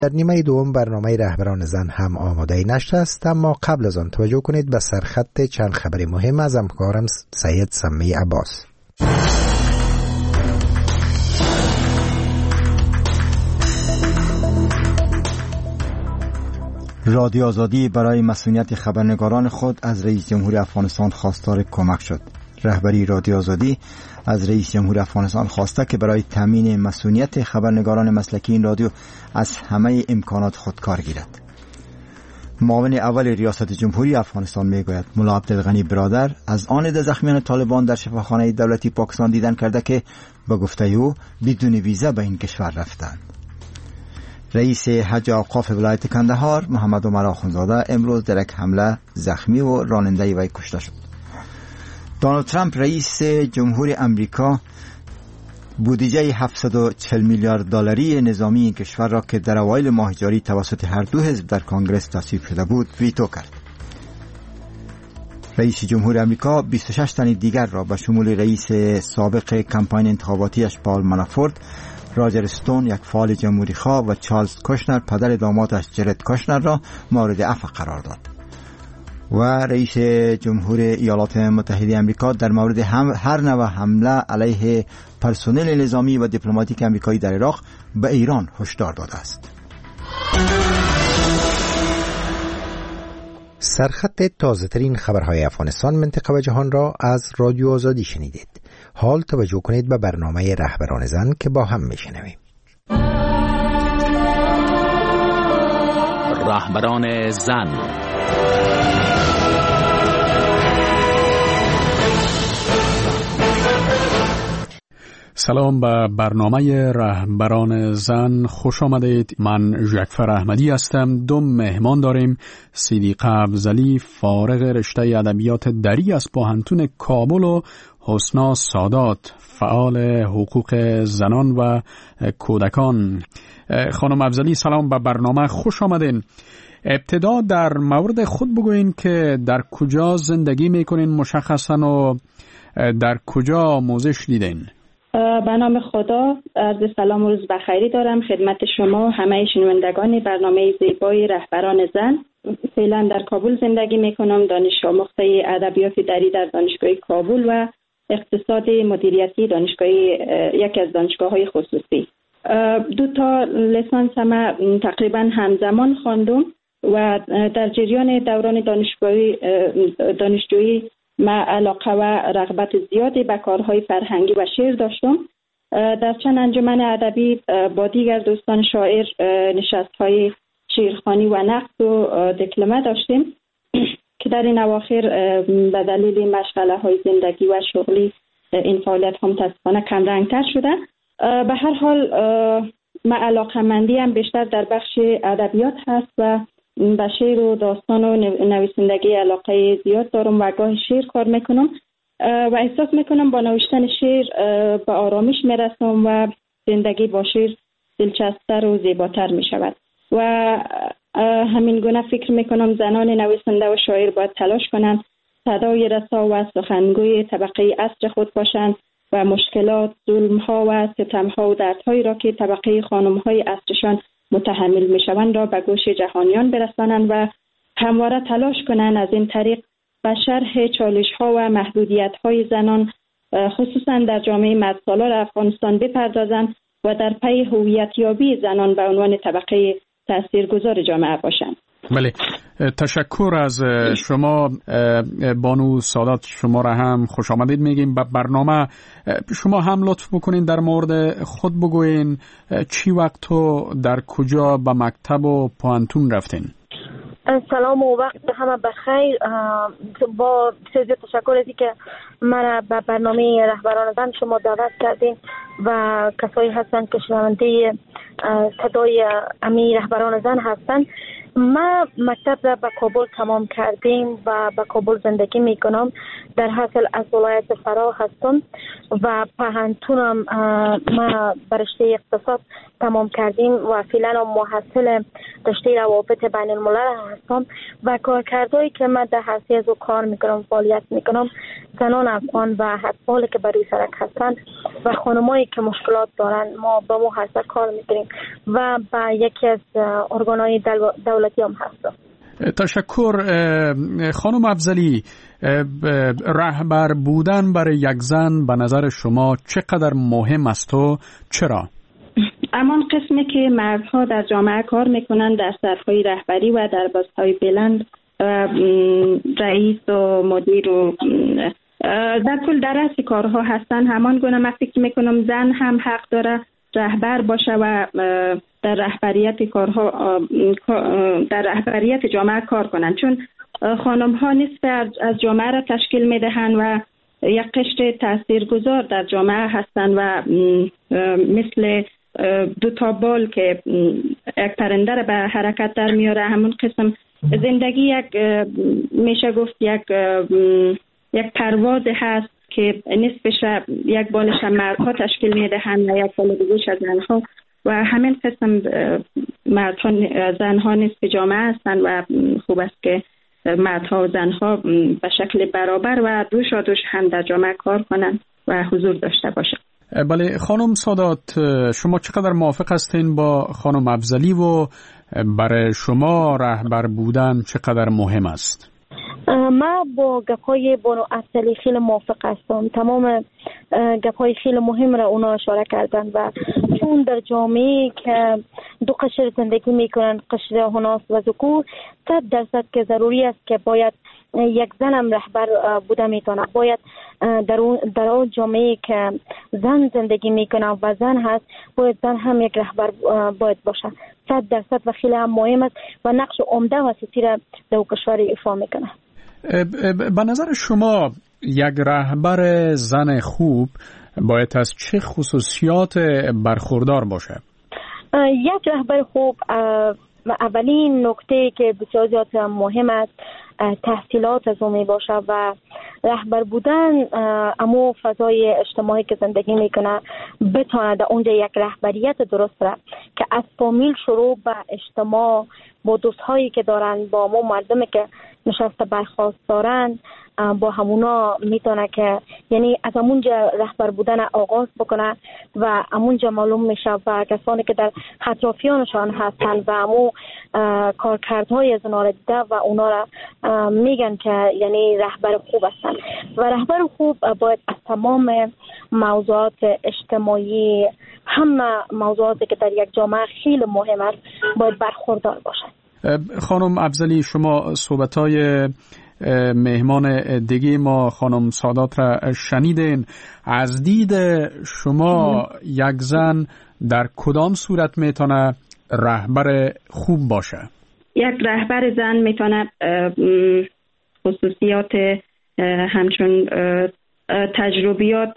در نیمه دوم برنامه رهبران زن هم آماده نشر است، اما قبل از آن توجه کنید به سرخط چند خبر مهم از همکارم سید سمی عباس. رادیو آزادی برای مسئولیت خبرنگاران خود از رئیس جمهور افغانستان خواستار کمک شد. رهبری رادیو آزادی از رئیس جمهور افغانستان خواسته که برای تامین مسئولیت خبرنگاران مسلکی این رادیو از همه امکانات خود کار گیرد. معاون اول ریاست جمهوری افغانستان میگوید ملا عبدالغنی برادر از آن زخمیان طالبان در شفاخانه دولتی پاکستان دیدن کرده که به گفته او بدون ویزا به این کشور رفتند. رئیس حج اوقاف ولایت کندهار محمد عمر آخونزاده امروز در یک حمله زخمی و راننده وی کشته شد. دونالد ترامپ رئیس جمهور امریکا بودجه 740 میلیارد دلاری نظامی این کشور را که در اوایل ماه جاری توسط هر دو حزب در کنگره تصویب شده بود ویتو کرد. رئیس جمهور امریکا 26 تن دیگر را به شمول رئیس سابق کمپاین انتخاباتیش پال منافورت، راجر استون یک فعال جمهوری خواه و چارلز کوشنر پدر دامادش جرد کوشنر را مورد عفو قرار داد. و رئیس جمهور ایالات متحده امریکا در مورد هر نوع حمله علیه پرسنل نظامی و دیپلماتیک امریکایی در عراق به ایران هشدار داده است. سرخط تازه ترین خبرهای افغانستان، منطقه و جهان را از رادیو آزادی شنیدید. حال توجه کنید به برنامه رهبران زن که با هم میشنویم. رهبران زن. سلام به برنامه رهبران زن خوش آمدید. من ژکفر احمدی هستم. دو مهمان داریم. صدیقه افضلی فارغ رشته ادبیات دری از پوهنتون کابل و حسنا سادات فعال حقوق زنان و کودکان. خانم افضلی سلام به برنامه خوش آمدین. ابتدا در مورد خود بگوین که در کجا زندگی میکنین مشخصا و در کجا آموزش دیدین؟ به نام خدا عرض سلام و روز بخیری دارم خدمت شما همه شنوندگان برنامه زیبای رهبران زن. فعلا در کابل زندگی میکنم، دانش آموخته ادبیات دری در دانشگاه کابل و اقتصاد مدیریتی یکی از دانشگاه‌های خصوصی. دو تا لیسانس هم تقریبا همزمان خواندم و در جریان دوران دانشجویی من علاقه و رغبت زیادی به کارهای فرهنگی و شعر داشتم. در چند انجمن ادبی با دیگر دوستان شاعر نشست‌های شعرخوانی و نقد و دکلمه داشتیم که در این اواخر به دلیل مشغله‌های زندگی و شغلی این فعالیت‌ها متأسفانه کمرنگ‌تر شده. به هر حال من علاقه‌مندیم بیشتر در بخش ادبیات هست و به شعر و داستان و نویسندگی علاقه زیاد دارم و گاه شعر کار میکنم و احساس میکنم با نوشتن شعر به آرامش میرسم و زندگی با شعر دلچسب‌تر و زیباتر میشود و همین گونه فکر میکنم زنان نویسنده و شاعر باید تلاش کنند صدای رسا و سخنگوی طبقه عصر خود باشند و مشکلات، ظلم‌ها و ستم‌ها و دردهایی را که طبقه خانم‌های عصرشان متحمل میشوند را به گوش جهانیان برسانند و همواره تلاش کنند از این طریق به شرح چالش‌ها و محدودیت‌های زنان خصوصا در جامعه مدسالار افغانستان بپردازند و در پی هویت‌یابی زنان به عنوان طبقه تاثیرگذار جامعه باشند. بله، تشکر از شما بانو سادات. شما را هم خوش آمدید میگیم به برنامه. شما هم لطف بکنین در مورد خود بگوین چی وقت و در کجا به مکتب و پوهنتون رفتین؟ سلام و وقت همه بخیر. با بسیار تشکر از که من به برنامه رهبران زن شما دعوت کردین و کسایی هستند که شنونده صدای امی رهبران زن هستند. ما مکتب را به کابل تمام کردیم و به کابل زندگی میکنم. در حاصل از ولایت فرا هستم و پوهنتونم ما برشته اقتصاد تمام کردیم و فعلا محصل رشته روابط بین الملل هستم و کارکردهایی که من در حوزه از کار میکنم فعالیت میکنم زنان افغان و اطفالی که بر روی سرک هستند و خانمایی که مشکلات دارن ما با مو هسته کار میکنیم و با یکی از ارگانهای دولتی هم هستم. تشکر. خانم افضلی، رهبر بودن برای یک زن به نظر شما چقدر مهم است و چرا؟ امان قسمی که مردها در جامعه کار میکنن در سطح‌های رهبری و در پست‌های بلند، رئیس و مدیر و در کل در رأس کارها هستن، همان گونه من فکر میکنم زن هم حق داره رهبر باشه و در رهبریت کارها در رهبریت جامعه کار کنن، چون خانم ها نصف از جامعه را تشکیل میدهند و یک قشر تاثیرگذار در جامعه هستند و مثل دو تا بال که یک پرنده را به حرکت در میاره، همون قسم زندگی یک میشه گفت یک پرواز هست که نصفش یک بالش مردها تشکیل میدهند و یک بال دیگه‌اش از زنها و همین قسم مردها زنها نصف جامعه هستند و خوب است که مردها و زنها به شکل برابر و دوش هم در جامعه کار کنند و حضور داشته باشند. بله خانم سادات، شما چقدر موافق هستین با خانم افضلی و برای شما رهبر بودن چقدر مهم است؟ من با گپ‌های بانو افضلی خیلی موافق هستم. تمام گپ‌های خیلی مهم را اونا اشاره کردن و چون در جامعه که دو قشر زندگی میکنن، قشر هناس و ذکور، 100% که ضروری است که باید یک زن هم رهبر بوده میتونه. باید در اون جامعه که زن زندگی میکنه و زن هست، باید زن هم یک رهبر باید باشه. 100% و خیلی هم مهم است و نقش عمده و اساسی را در کشور ایفا میکنه. به نظر شما یک رهبر زن خوب باید از چه خصوصیات برخوردار باشه؟ یک رهبر خوب، اولین نکته که بسیار زیاد مهم است تحصیلات از اون می باشه و رهبر بودن امو فضای اجتماعی که زندگی میکنه بتونه در اونجا یک رهبریت درست را که از فامیل شروع به اجتماع با دوستهایی که دارن، با مو مردمی که نشسته برخواست دارن، با همونا میتونه که یعنی از همونجا رهبر بودن آغاز بکنه و همونجا معلوم میشه و کسانی که در اطرافیانشان هستن و همون کارکردهای از اونا را دیده و اونا را میگن که یعنی رهبر خوب هستن. و رهبر خوب باید از تمام موضوعات اجتماعی، همه موضوعاتی که در یک جامعه خیلی مهم است، باید برخوردار باشد. خانم افضلی، شما صحبت‌های مهمان دیگه ما خانم سادات را شنیدین. از دید شما یک زن در کدام صورت میتونه رهبر خوب باشه؟ یک رهبر زن میتونه خصوصیات همچون تجربیات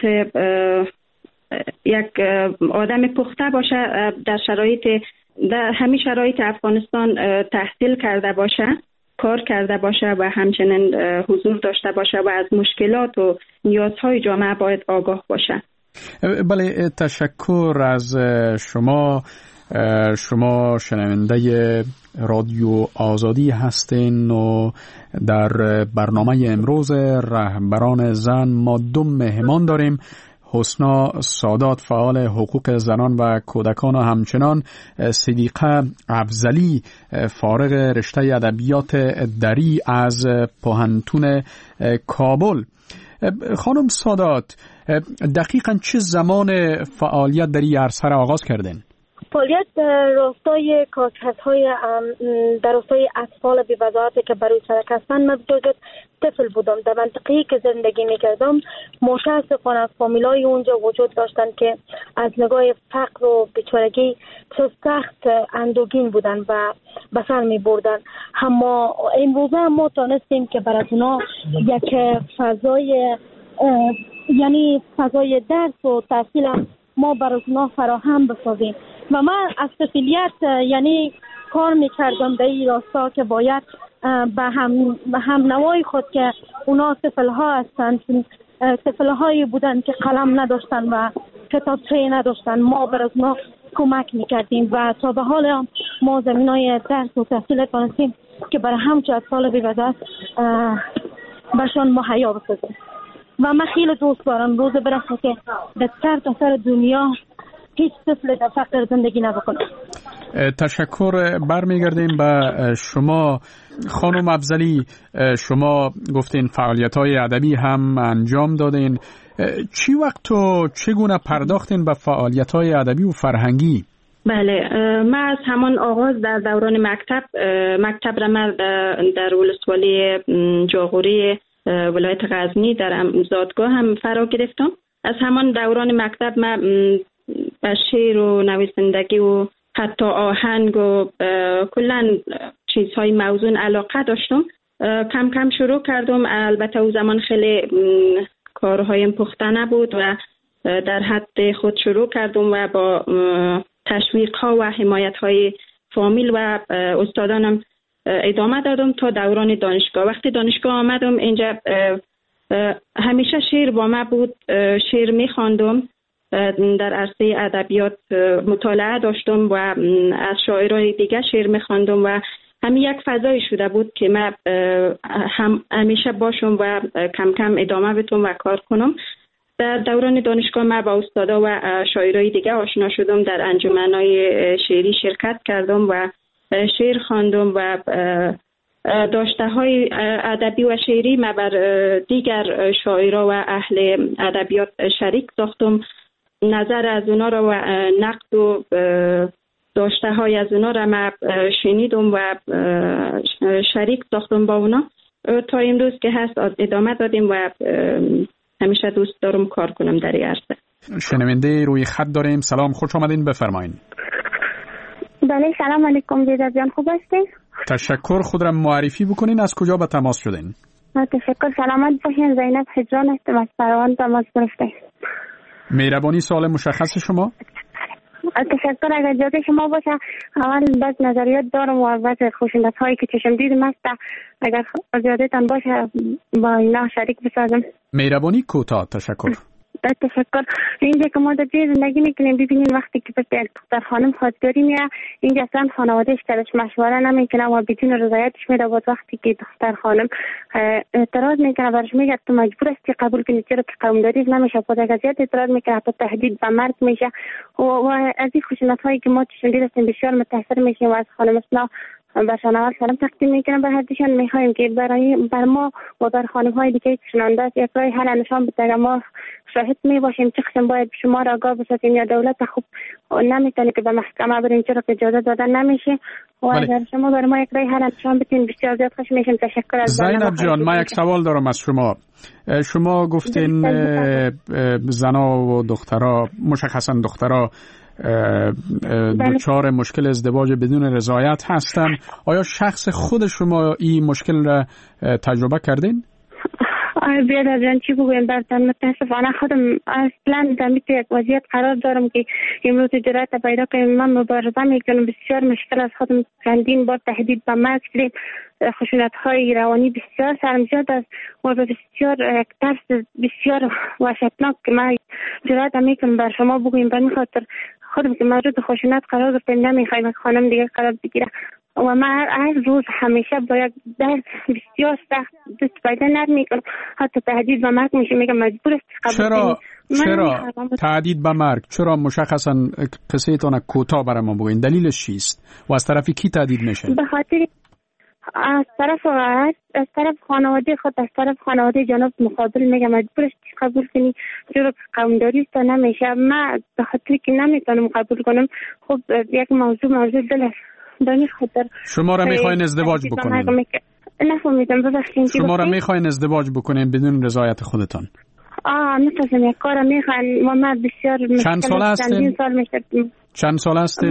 یک آدم پخته باشه، در همین شرایط افغانستان تحصیل کرده باشه، کار کرده باشه و همچنین حضور داشته باشه و از مشکلات و نیازهای جامعه باید آگاه باشه. بله، تشکر از شما. شما شنونده رادیو آزادی هستین و در برنامه امروز رهبران زن ما دو مهمان داریم. حسنا سادات، فعال حقوق زنان و کودکان، و همچنان صدیقه افضلی، فارغ رشته ادبیات دری از پوهنتون کابل. خانم سادات، دقیقاً چه زمان فعالیت در این عرصه را آغاز کردین؟ فعالیت در راستای کارکردهای در راستای اطفال بی وضاحتی که برای سرک هستند. من بجز طفل بودم در منطقه‌ای که زندگی میکردم، متاسفانه فامیلای اونجا وجود داشتن که از نگاه فقر و بیچارگی سخت اندوهگین بودن و به سر می بردن. اما امروزه ما تانستیم که برای اونا یک فضای یعنی فضای درس و تحصیل ما برای اونا فراهم بسازیم و من از طفلیت یعنی کار میکردم در این راستا که باید به هم نوای خود که اونا طفل‌ها هستند، طفل‌هایی بودن که قلم نداشتن و کتابچه نداشتن، ما برای اونا کمک میکردیم و تا به حال هم ما زمینای درس و تحصیل کنستیم که برای همچه اطفال بی‌وضاحت برشان مهیا بسازیم. و من خیلی دوست دارم روز برسه که در سر دنیا هیچ طفل در فقر زندگی نبکنه. تشکر. برمیگردیم به شما خانم افضلی. شما گفتین فعالیت‌های ادبی هم انجام دادین. چی وقت و چگونه پرداختین به فعالیت‌های ادبی و فرهنگی؟ بله، من از همان آغاز در دوران مکتب را من در ولسوالی جاغوری ولایت غزنی در زادگاه هم فرا گرفتم. از همان دوران مکتب من به شعر و نویسندگی و حتی آهنگ و کلا چیزهای موزون علاقه داشتم. کم کم شروع کردم. البته او زمان خیلی کارهایم پخته نبود و در حد خود شروع کردم و با تشویق ها و حمایت های فامیل و استادانم ادامه دادم تا دوران دانشگاه. وقتی دانشگاه آمدم اینجا همیشه شعر با من بود. شعر می‌خواندم، در عرصه ادبیات مطالعه داشتم و از شاعران دیگه شعر می‌خواندم و همین یک فضای شده بود که من همیشه باشم و کم کم ادامه بدم و کار کنم. در دوران دانشگاه من با استادا و شاعرای دیگه آشنا شدم. در انجمن‌های شعری شرکت کردم و شعر خواندم و داشته‌های ادبی و شعری من بر دیگر شاعرها و اهل ادبیات شریک ساختم. نظر از اونا را و نقد و داشته‌های از اونا را من شنیدم و شریک ساختم با اونا تا امروز که هست ادامه دادیم و همیشه دوست دارم کار کنم در این عرصه. شنونده روی خط داریم. سلام، خوش آمدین، بفرمایین. بله، سلام علیکم جیدر جان، خوب هستین؟ تشکر. خود را معرفی بکنین، از کجا به تماس شدین؟ تشکر، سلامت باشین. زینب هجران هستم از فروان تماس گرفتم. مهربانی سوال مشخص شما؟ تشکر. اگر جاده شما باشه اول بعض نظریات دارم و بعض خوشندت هایی که چشم دیدم است، اگر جاده تان باشه با اینا شریک بسازم. مهربانی کوتاه. تشکر. تشکر. اینجا که ما در جای زندگی میکنیم ببینین وقتی که دختر خانم خواستگاری میره اینجا اصلا خانوادهش درش مشوره نمیکنه و بدون رضایتش میره. و وقتی که دختر خانم اعتراض میکنه برش میگه تو مجبور هستی قبول کنی، چرا که قومداری نمیشه. خود اگر زیاد اعتراض میکنه حتی تهدید به مرگ میشه. و از این خشونت هایی که ما چشم دیدیم بسیار متاثر میشیم و از خانم اسنا برشان اول سلام تقدیم میکنم به هردشان. میخوایم که بر ما و بر خانم های دیگه کشنانده است یک راه حل نشان بده. ما شاهد میباشیم چه قسم باید شما را آگاه بسازیم یا دولت خوب نمیتونه که به محکمه بریم چرا که اجازه دادن نمیشه. و اگر شما بر ما یک راه حل نشان بدین بسیار زیاد خوش میشیم. تشکر. از زینب جان، ما یک سوال دارم از شما. شما گفتین زنا و دخترها، مشخصا دخترها دچار مشکل ازدواج بدون رضایت هستن. آیا شخص خود شما این مشکل را تجربه کردین؟ بیادر جان چی بگویم برتن، متاسفانه خودم اصلا در میتو یک وضعیت قرار دارم که امروز جرأت پیدا کنم. من مبارزه میکنم، بسیار مشکل از خودم چندین بار تهدید به مرگ شدیم. خشونت های روانی بسیار سرمزیاد است و بسیار ترس بسیار وحشتناک که من جرأت میکنم بر شما بگویم. به این خاطر خودم که موجود خشونت قرار گرفتم نمیخوایم خانم دیگه قرار بگیره و من هر روز همیشه با یک درد بسیار سخت دست پیدا نمیکنم. حتی تهدید به مرگ میشه، میگم مجبور است. چرا تهدید به مرگ؟ چرا مشخصا قصه تان کوتاه برای ما بگوین، دلیلش چیست و از طرف کی تهدید میشه؟ به خاطر از طرف خانواده خود، از طرف خانواده جناب مقابل میگم مجبور است قبول کنی چرا قومداری است نمیشه. من به خاطر که نمیتونم قبول کنم. خب یک موضوع دل است. به خاطر شما را میخواین ازدواج بکنین؟ نفهمیدم، ببخشید. شما را میخواین ازدواج بکنین بدون رضایت خودتان؟ نفهمیدم. یک کار میخواین و من بسیار چند سال هستین؟ چند سال هستین؟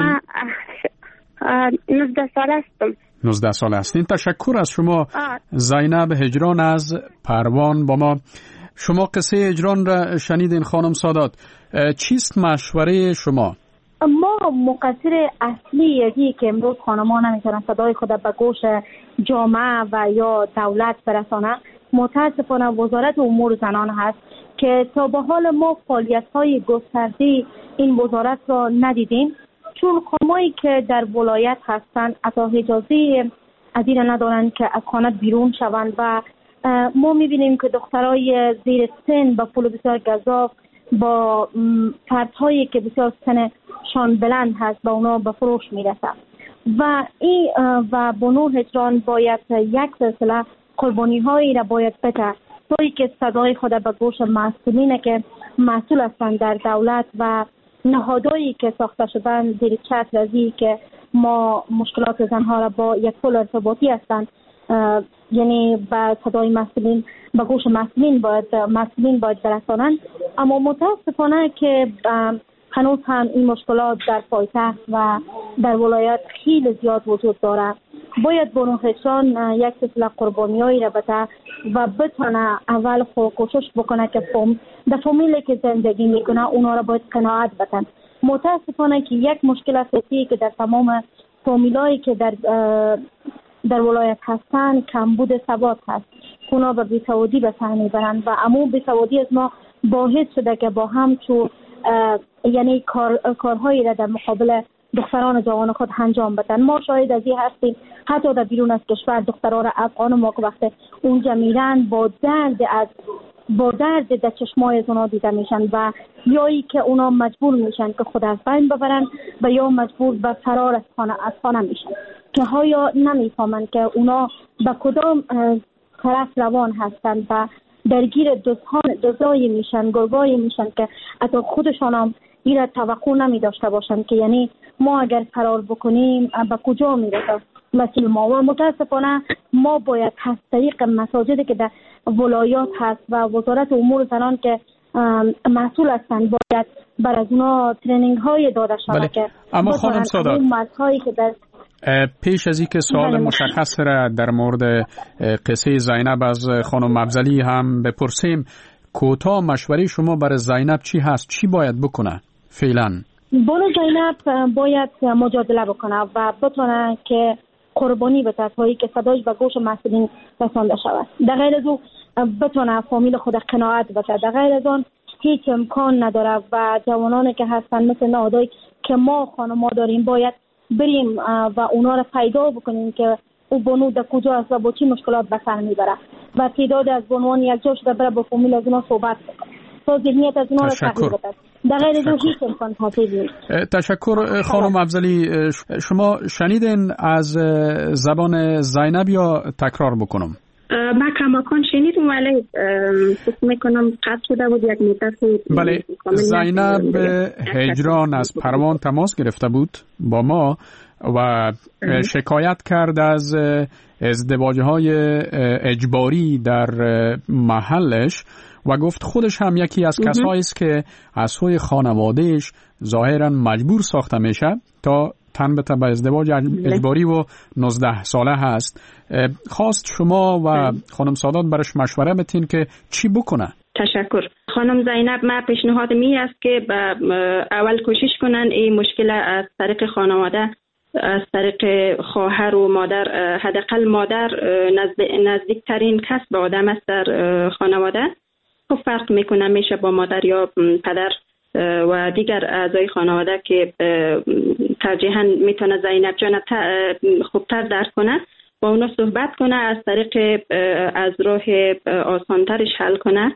19 سال هستم. 19 سال هستین. تشکر از شما زینب هجران از پروان با ما. شما قصه هجران را شنیدین خانم سادات. چیست مشوره شما؟ ما مقصر اصلی یکی که امروز خانم‌ها نمیتونن صدای خود به گوش جامعه و یا دولت برسانه متاسفانه وزارت امور زنان هست که تا به حال ما فعالیت‌های گسترده این وزارت را ندیدیم، چون خانمایی که در ولایت هستند اصلا اجازه از این ندارند که از خانه بیرون شوند و ما میبینیم که دخترای زیر سن با پول بسیار گزاف، با فردهایی که بسیار سنشان بلند هست با اونا به فروش میرسه و این و بنو هجران باید یک سلسله قربانی هایی را باید بده توی که صدای خود به گوش مسئولینه که مسئول هستند در دولت و نهادهایی که ساخته شدن زیر چتر رضی که ما مشکلات زنها را با یک پل ارتباطی هستند، یعنی با صدای مسئولین به گوش مسئولین باید برسانند. اما متاسفانه که هنوز هم این مشکلات در پایتخت و در ولایت خیلی زیاد وجود داره. باید بنو هجران یک سلسله قربانیایی را بده و بتونه اول کوشش بکنه که در فامیلی که زندگی میکنه اونا را باید قناعت بدن. متاسفانه که یک مشکل اساسی که در تمام فامیلایی که در ولایت هستن کمبود ثبات هست. اونا به بی‌سوادی به سر میبرن و امو بی‌سوادی از ما باعث شده که با هم یعنی کارهایی را در مقابل دختران جوان خود انجام بدن. ما شاهد از این هستیم حتی در بیرون از کشور دختران افغان ما که وقت اونجا میرن با درد در چشمای از اونا دیده میشن و یایی که اونا مجبور میشن که خود از بین ببرن و یا مجبور به فرار از خانه میشن که ها نمیفهمن که اونا به کدام طرف روان هستن و درگیر دزدایی میشن، گرگایی میشن که حتی خودشان هم این را توقع نمی داشته باشن که یعنی ما اگر فرار بکنیم به کجا میرسه مسئول ما. و متاسفانه ما باید از طریق مساجدی که در ولایات هست و وزارت امور زنان که مسئول هستند باید بر از اونا ترینینگ های داده شده که اما خانم سادات که در پیش از اینکه سوال مشخص را در مورد قصه زینب از خانم افضلی هم بپرسیم، کوتاه مشوره شما برای زینب چی هست؟ چی باید بکنه فعلا؟ بنو زینب باید مجادله بکنه و بتونه که قربانی بده تایی که صدایش به گوش مسئولین رسانده شود. در غیر از او بتونه فامیل خود قناعت بده. در غیر از آن هیچ امکان نداره و جوانانی که هستن مثل نهادهایی که ما خانم‌ها داریم باید بریم و اونا را پیدا بکنیم که او بنو در کجا است و با چی مشکلات به سر میبره و تعداد از بنوان یک جا شده بره با فامیل از اونا صحبت بکنه تا ذهنیت از اونا را تغییر بده. در غیر از هیچ امکان حاصل نیست. تشکر خانم افضلی. شما شنیدین از زبان زینب یا تکرار بکنم؟ ما کماکان شنیدم ولی فکر میکنم قطع شده بود یک مدت. بله، زینب هجران از پروان تماس گرفته بود با ما و شکایت کرد از ازدواج‌های اجباری در محلش و گفت خودش هم یکی از کسایی است که از سوی خانوادهش ظاهرا مجبور ساخته میشه تا تن به ازدواج اجباری و 19 ساله هست. خواست شما و خانم سادات برش مشوره بتین که چی بکنه. تشکر. خانم زینب، ما پیشنهاد می است که اول کوشش کنن این مشکل از طریق خانواده، از طریق خواهر و مادر، حداقل مادر نزدیکترین کس به آدم است در خانواده. خب فرق میکنه میشه با مادر یا پدر و دیگر اعضای خانواده که ترجیحاً میتونه زینب جان خوبتر درک کنه، با اونا صحبت کنه، از طریق از راه آسانترش حل کنه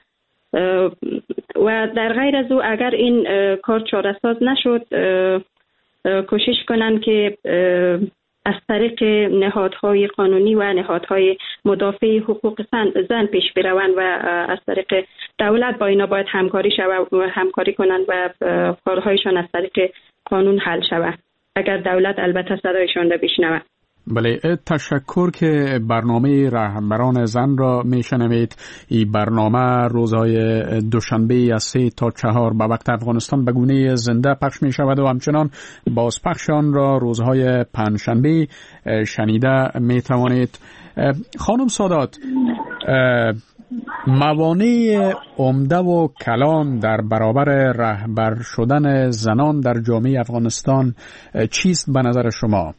و در غیر از او اگر این کار چاره‌ساز نشد کوشش کنن که از طریق نهادهای قانونی و نهادهای مدافع حقوق زن پیش بروند و از طریق دولت با اینا باید همکاری کنند و کارهایشان از طریق قانون حل شود اگر دولت البته صدایشان را بشنود. بله، تشکر که برنامه رهبران زن را میشنوید. این برنامه روزهای دوشنبه از 3 تا 4 به وقت افغانستان به گونه زنده پخش می شود و همچنان بازپخش آن را روزهای پنجشنبه شنیده می توانید. خانم سادات، موانع عمده و کلان در برابر رهبر شدن زنان در جامعه افغانستان چیست به نظر شما؟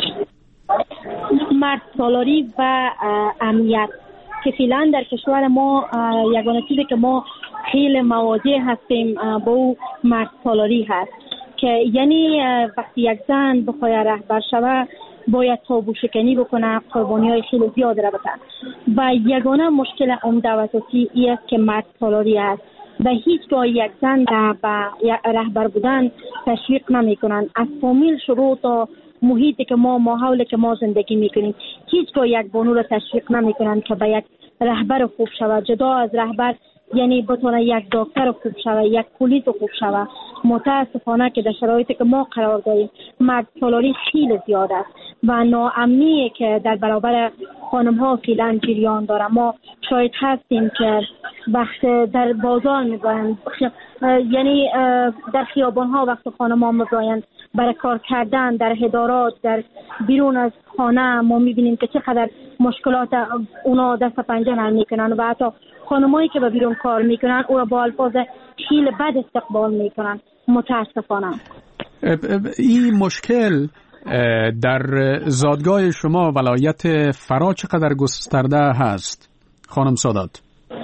مرد سالاری و امنیت که فعلا در کشور ما یگانه چیزی که ما خیلی مواجه هستیم با او مرد سالاری هست که یعنی وقتی یک زن بخواد رهبر شود باید تابو شکنی بکنه، قربانی‌های خیلی زیاد را بده و یگانه مشکل عمده و اساسی است که مرد سالاری است و هیچگاه یک زن به رهبر بودن تشویق نمی‌کنند. از فامیل شروع تا محیطی که ماحولی که ما زندگی می‌کنیم هیچگاه یک بانو را تشویق نمی‌کنند که به یک رهبر خوب شود. جدا از رهبر یعنی بتونه یک دکتر خوب شود، یک پلیس خوب شود. متاسفانه که در شرایطی که ما قرار داریم مرد سالاری خیلی زیاد است و ناامنی که در برابر خانم ها فعلا جریان داره. ما شاید هستیم که وقت در بازار میگویند، یعنی در خیابان ها وقت خانم ها میگویند برای کار کردن در ادارات، در بیرون از خانه ما میبینیم که چقدر مشکلات اونا دست پنجه نرم میکنن و حتی خانمایی که به بیرون کار میکنن او را با الفاظ خیلی بد استقبال میکنن. متاسفانه این مشکل در زادگاه شما ولایت فرا چقدر گسترده هست خانم سادات؟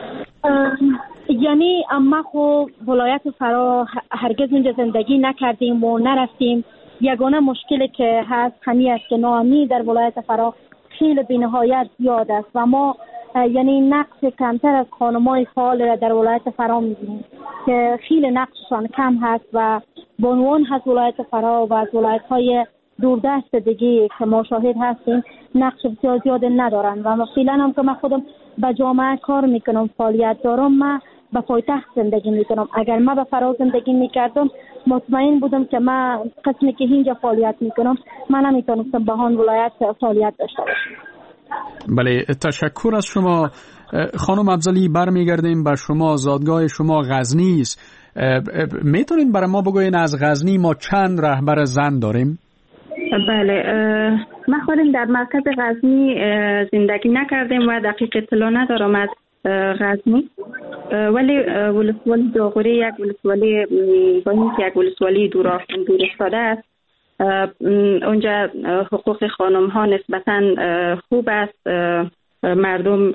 یعنی اما خب ولایت فرا هرگز اینجا زندگی نکردیم و نرفتیم. یگانه مشکلی که هست همین است که ناامنی در ولایت فرا خیلی بی‌نهایت زیاد است و ما یعنی نقش کمتر از خانم‌های فعال در ولایت فرا می‌بینیم که خیلی نقششان کم هست و بانوان هست ولایت فرا و از ولایت‌های دوردست دیگه که ما شاهد هستیم نقش بسیار زیاد ندارن و فعلا هم که من خودم به جامعه کار میکنم، فعالیت دارم، من به پایتخت زندگی میکنم. اگر من به فرا زندگی میکردم مطمئن بودم که من قسمی که اینجا فعالیت میکنم من نمیتونستم به آن ولایت فعالیت داشته باشم. بله، تشکر از شما خانم افضلی. برمیگردیم به شما. زادگاه شما غزنی است. میتونین برای ما بگوین از غزنی ما چند رهبر زن داریم؟ بله، من خودم در مرکز غزنی زندگی نکردیم و دقیق اطلاع ندارم از غزنی، ولی ولسوالی داغوری یک ولسوالی با اینکه یک ولسوالی دور افتاده است، اونجا حقوق خانم ها نسبتا خوب است. مردم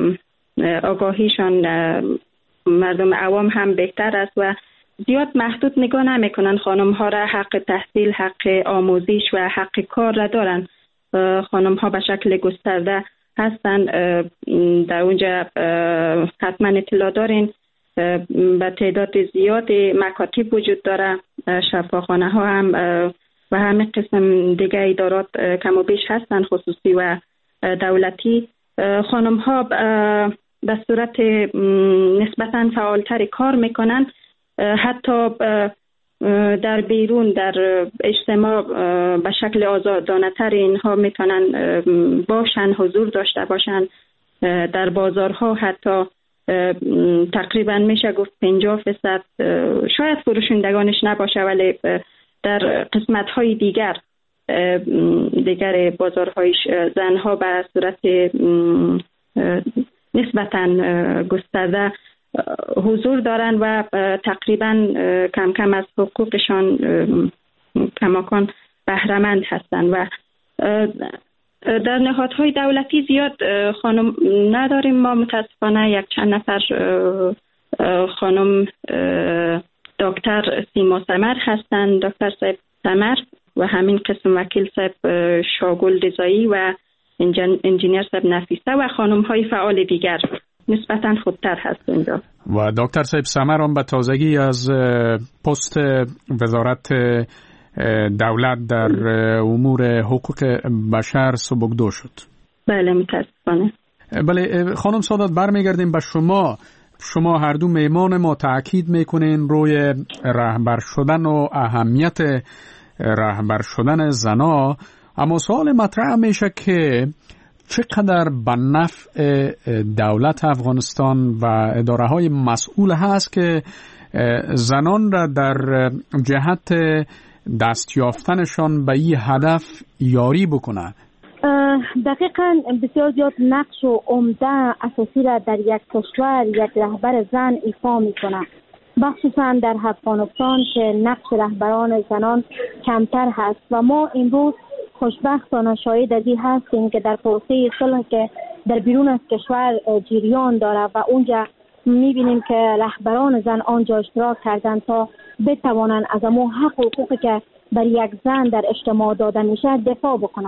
آگاهیشان مردم عوام هم بهتر است و زیاد محدود نگاه نمیکنن خانم ها را. حق تحصیل، حق آموزش و حق کار را دارن. خانم ها به شکل گسترده هستن. در اونجا حتما اطلاع دارین به تعداد زیاد مکاتب وجود داره، شفاخانه ها هم و همه قسم دیگه ادارات کم و بیش هستن، خصوصی و دولتی. خانم ها به صورت نسبتا فعالتر کار میکنن. حتی در بیرون در اجتماع به شکل آزادانه تر اینها میتونن باشن، حضور داشته باشن. در بازارها حتی تقریبا میشه گفت 50%، شاید فروشندگانش نباشه، ولی در قسمت های دیگر بازارهای زنها به صورت نسبتا گسترده حضور دارن و تقریبا کم کم از حقوقشان کماکان بهره‌مند هستند و در نهادهای دولتی زیاد خانم نداریم ما متاسفانه. یک چند نفر خانم دکتر سیما سمر هستند، دکتر صاحب سمر و همین قسم وکیل صاحب شاگل رضایی و انجینیر صاحب نفیسه و خانم های فعال دیگر نسبتاً خوبتر هست اینجا. و دکتر صاحب سمر هم به تازگی از پست وزارت دولت در امور حقوق بشر سبکدو شد. بله متاسفانه. بله خانم سادات، برمیگردیم به شما هر دو میمان ما تاکید میکنین روی رهبر شدن و اهمیت رهبر شدن زنا، اما سوال مطرح میشه که چقدر به نفع دولت افغانستان و اداره های مسئول هست که زنان را در جهت دست یافتنشان به این هدف یاری بکنه؟ دقیقاً بسیار زیاد نقش و عمده اساسی را در یک کشور یک رهبر زن ایفا میکنه، مخصوصاً در افغانستان که نقش رهبران زنان کمتر هست و ما امروز خوشبختانه شاهد از این هستیم که در پروسه صلح که در بیرون از کشور جریان داره و اونجا میبینیم که رهبران زن آنجا اشتراک کردن تا بتوانند از امو حق و حقوقی که بر یک زن در اجتماع داده میشه دفاع بکنن.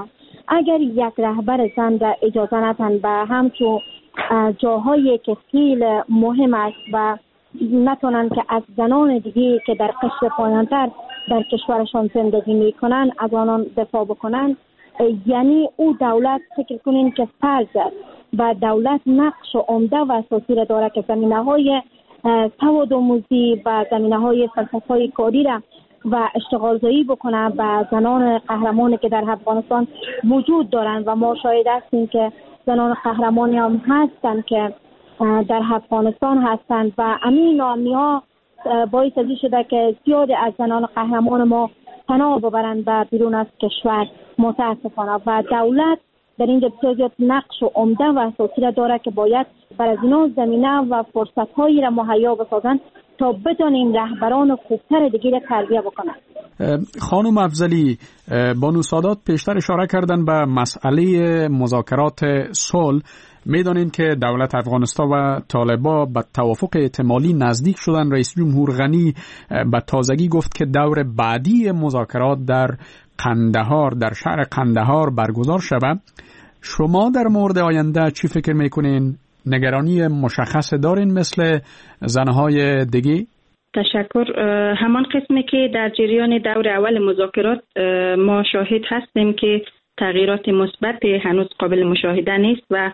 اگر یک رهبر زن را اجازه ندن به همچون جاهایی که خیلی مهم است و نتونن که از زنان دیگه که در قشر پایانتر در کشورشان زندگی میکنن از آنان دفاع بکنن، یعنی او دولت فکر کنین که فرض است و دولت نقش عمده و اساسی را داره که زمینه‌های تبادل‌آموزی و زمینه‌های فلسفه‌های کاری را و اشتغالزایی بکنه به زنان قهرمانی که در افغانستان وجود دارند و ما شاهد هستیم که زنان قهرمانی هم هستن که در افغانستان هستند و امین ناامنی‌ها باعث ازی شده که زیادی از زنان قهرمان ما پناه ببرند و بیرون از کشور متاسفانه و دولت در اینجا بسیار نقش و عمده و اساسی را داره که باید بر از اینا زمینه و فرصت‌هایی را مهیا بسازند تا بتونیم رهبران خوبتر دیگه را تربیه بکنند. خانم افضلی، بانو سادات پیشتر اشاره کردن به مسئله مذاکرات صلح. میدانین که دولت افغانستان و طالبان به توافق احتمالی نزدیک شدن. رئیس جمهور غنی به تازگی گفت که دور بعدی مذاکرات در قندهار، در شهر قندهار برگزار شود. شما در مورد آینده چی فکر میکنین؟ نگرانی مشخص دارین مثل زنهای دیگه؟ تشکر. همان قسمی که در جریان دور اول مذاکرات ما شاهد هستیم که تغییرات مثبت هنوز قابل مشاهده نیست و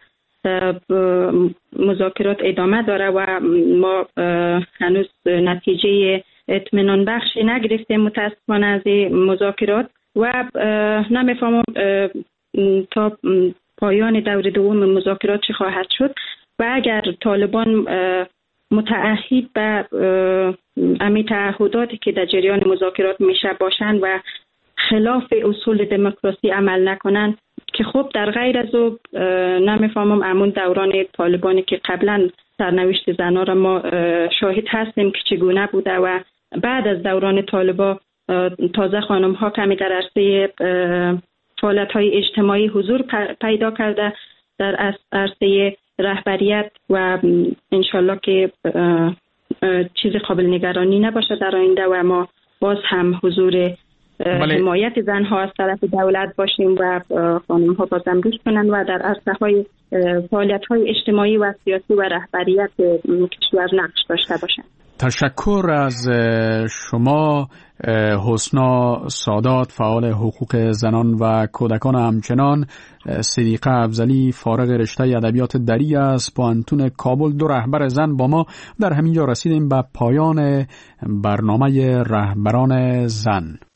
مذاکرات ادامه داره و ما هنوز نتیجه اطمینان بخشی نگرفتیم متاسفانه از مذاکرات و نمیفهمم تا پایان دور دوم مذاکرات چه خواهد شد و اگر طالبان متعهد به امی تعهداتی که در جریان مذاکرات میشه باشند و خلاف اصول دموکراسی عمل نکنند که خب در غیر از او نمیفهمم امون دوران طالبانی که قبلا سرنوشت زنان را ما شاهد هستیم که چگونه بوده و بعد از دوران طالبان تازه خانم ها کمی در عرصه فعالیت های اجتماعی حضور پیدا کرده در عرصه رهبریت و انشالله که چیز قابل نگرانی نباشه در آینده و ما باز هم حضور حمایت زنها از طرف دولت باشیم و خانم ها بازم روش کنن و در عرصه های فعالیت های اجتماعی و سیاسی و رهبریت کشور نقش داشته باشن. تشکر از شما حسنا سادات، فعال حقوق زنان و کودکان. همچنان صدیقه افضلی، فارغ رشته ادبیات دری از پوهنتون کابل، دو رهبر زن با ما. در همینجا رسیدیم به پایان برنامه رهبران زن.